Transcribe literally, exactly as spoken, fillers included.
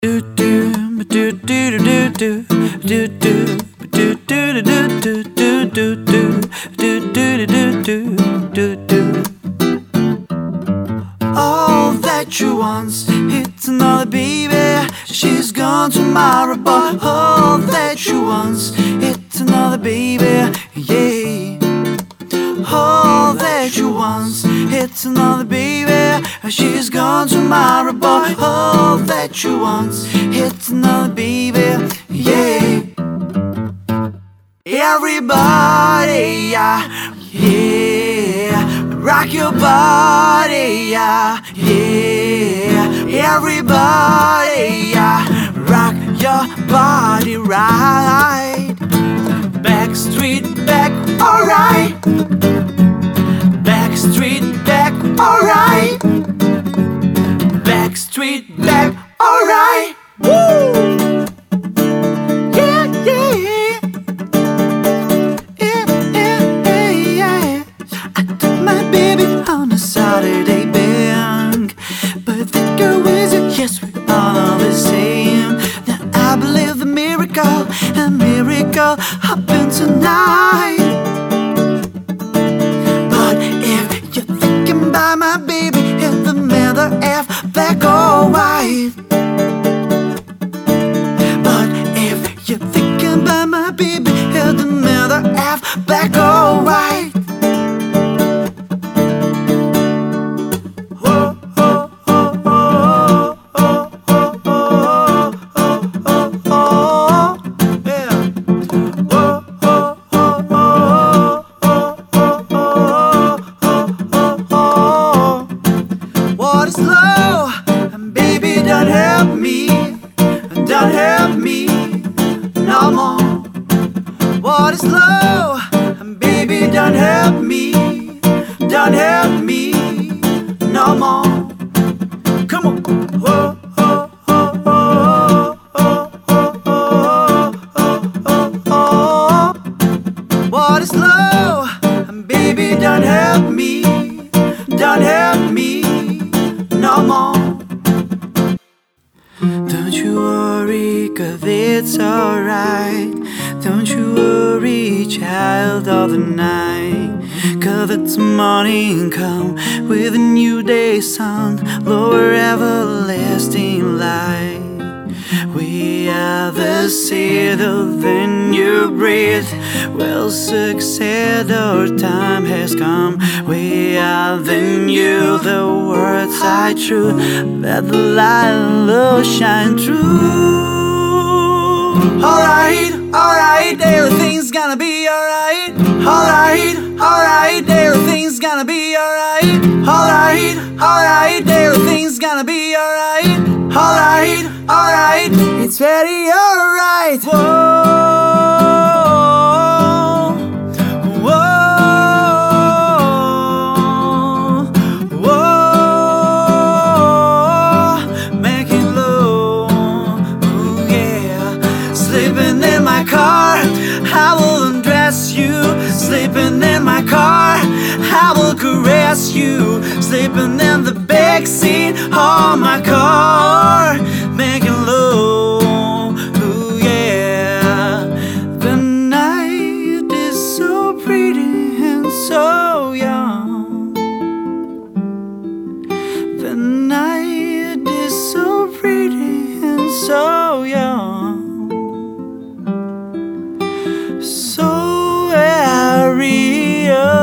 do do do do do do do do do do do do do do do do do do do. All that you once hit another baby, she's gone tomorrow. But all that you once hit another baby, yeah. All that you once hit another baby, she's gone tomorrow. But all that you once hit another baby, yeah. Everybody, yeah, yeah. Rock your body, yeah, yeah. Everybody, yeah. Rock your body right. Backstreet back, alright. Backstreet back, alright. Backstreet back, alright. Woo! Yeah, yeah. Yeah, yeah, yeah. I took my baby on a Saturday bank, but the girl is a yes, we all are the same. Now I believe the miracle, a miracle happened tonight. But if you're thinking about my baby, hit the middle F, black or white. But if you're thinking about my baby, hit the middle F, black or white. Slow, and baby, don't help me, don't help me no more. What is low, and baby, don't help me, don't help me no more. Come on. Whoa, oh, oh, oh, oh, oh, oh, oh, oh. What is low, and baby, don't help me, don't help me no more. Don't you worry, 'cause it's alright. Don't you worry, child of the night, 'cause it's morning come with a new day sun, lower everlasting light. We are the seed of the new breath. Well, success, our time has come. We are the new, the words are true, that the light will shine through. Alright, alright, everything's gonna be alright. Alright, alright, everything's gonna be alright. Alright, alright, everything's gonna be alright. Alright, alright, it's very alright. Whoa. Sleeping in my car, I will undress you. Sleeping in my car, I will caress you. Sleeping in the backseat of my car, making love, ooh yeah. The night is so pretty and so young. The night is so pretty and so young. So are you.